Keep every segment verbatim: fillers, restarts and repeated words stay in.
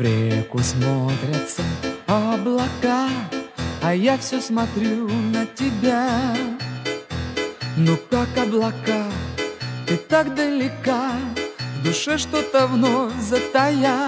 В реку смотрятся облака, а я все смотрю на тебя. Ну как облака, ты так далека, в душе что-то вновь затая.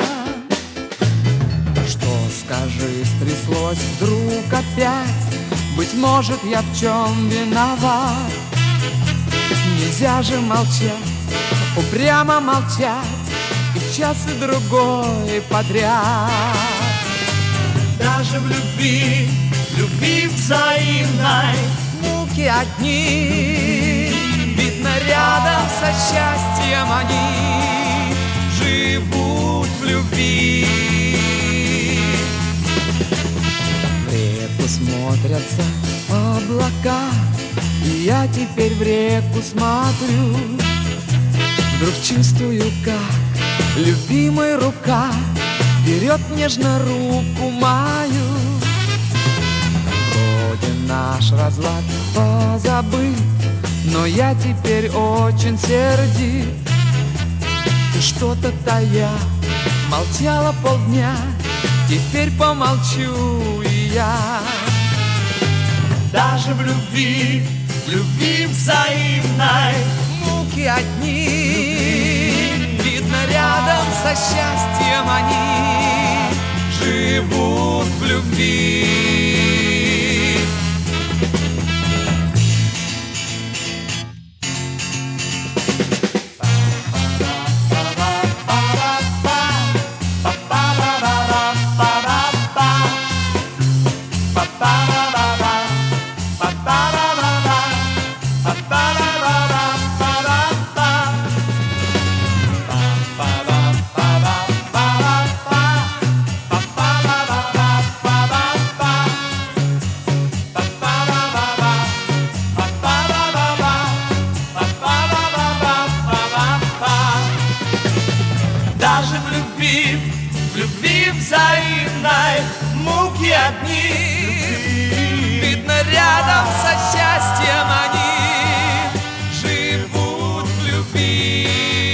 Что, скажи, стряслось вдруг опять? Быть может, я в чем виноват? Нельзя же молчать, упрямо молчать, и в час и другой подряд. Даже в любви, в любви взаимной муки одни, видно, рядом со счастьем они живут в любви. В реку смотрятся облака, и я теперь в реку смотрю. Вдруг чувствую, как любимая рука берет нежно руку мою. Вроде наш разлад позабыт, но я теперь очень сердит. Ты что-то тая, молчала полдня, теперь помолчу и я. Даже в любви, в любви взаимной муки одни, видно, рядом со счастьем они живут в любви. Даже в любви, в любви взаимной муки одни, видно, рядом со счастьем они живут в любви.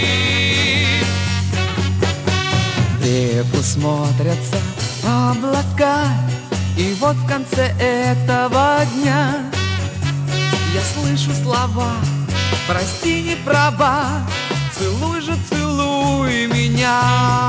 В реку смотрятся облака, и вот в конце этого дня я слышу слова: прости, не права, целуй же, целуй меня.